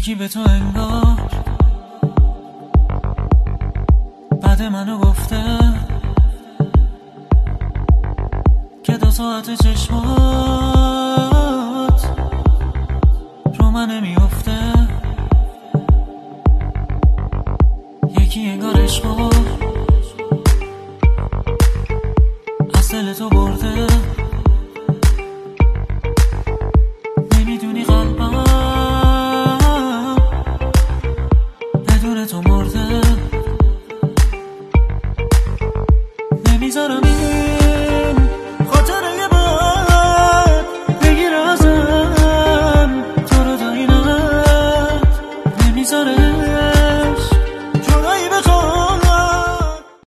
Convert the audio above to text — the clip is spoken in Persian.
یکی به تو انگار بعد منو گفته که 2 ساعت چشمات رو من نمیافته. یکی انگار عشقو از دل تو برده، نمیدونی قلبم بدون تو مرده. نمیذارم